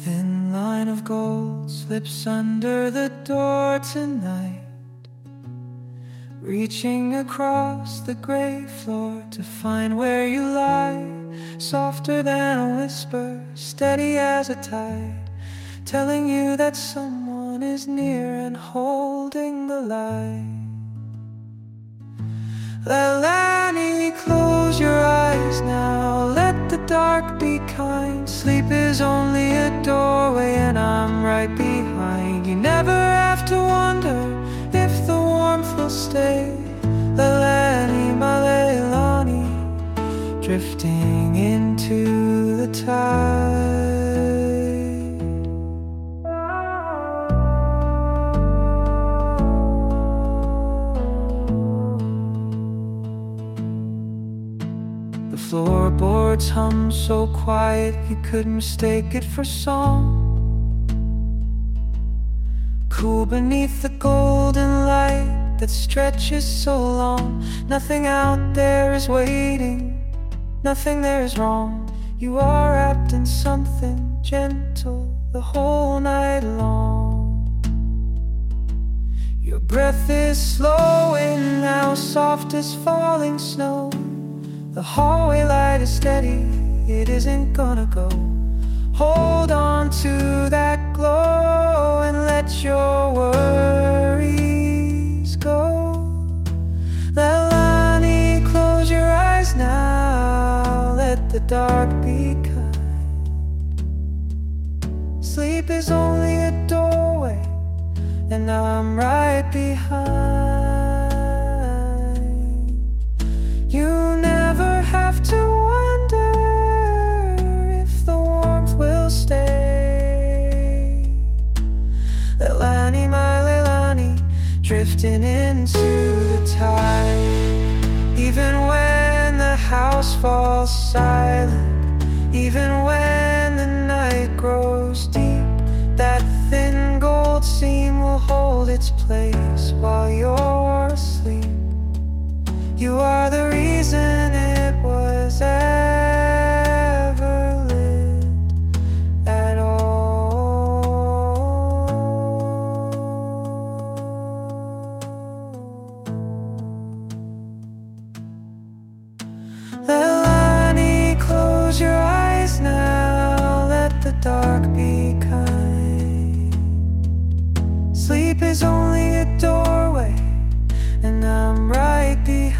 thin line of gold slips under the door tonight, reaching across the gray floor to find where you lie. Softer than a whisper, steady as a tide, telling you that someone is near and holding the light. Leilani, close your eyes now, let the dark be kind. Sleep is only a doorway and I'm right behind. You never have to wonder if the warmth will stay. Leilani, my Leilani, drifting into the tide. The floorboards hum so quiet you could mistake it for song. Cool beneath the golden light that stretches so long. Nothing out there is waiting, nothing there is wrong. You are wrapped in something gentle the whole night long. Your breath is slowing now, soft as falling snow. The hallway light is steady, it isn't gonna go. Hold on to that glow and let your worries go. Leilani, close your eyes now, let the dark be kind. Sleep is only a doorway and I'm right behind. You never have to wonder if the warmth will stay. Leilani, my Leilani, drifting into the tide. Even when the house falls silent, even when the night grows deep, that thin gold seam will hold its place while you're asleep. You are the reason it was ever lit at all. Leilani, close your eyes now, let the dark be kind. Sleep is only a doorway and I'm right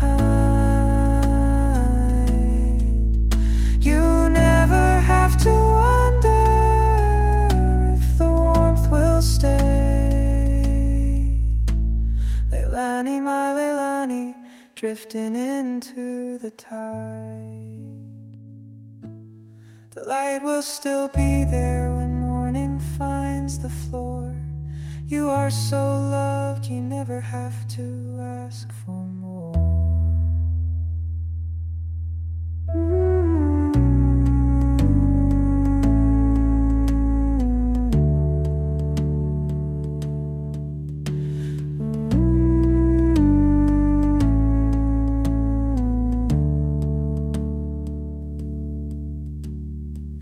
behind. You never have to wonder if the warmth will stay. Leilani, my Leilani, drifting into the tide. The light will still be there when morning finds the floor. You are so loved, you never have to ask for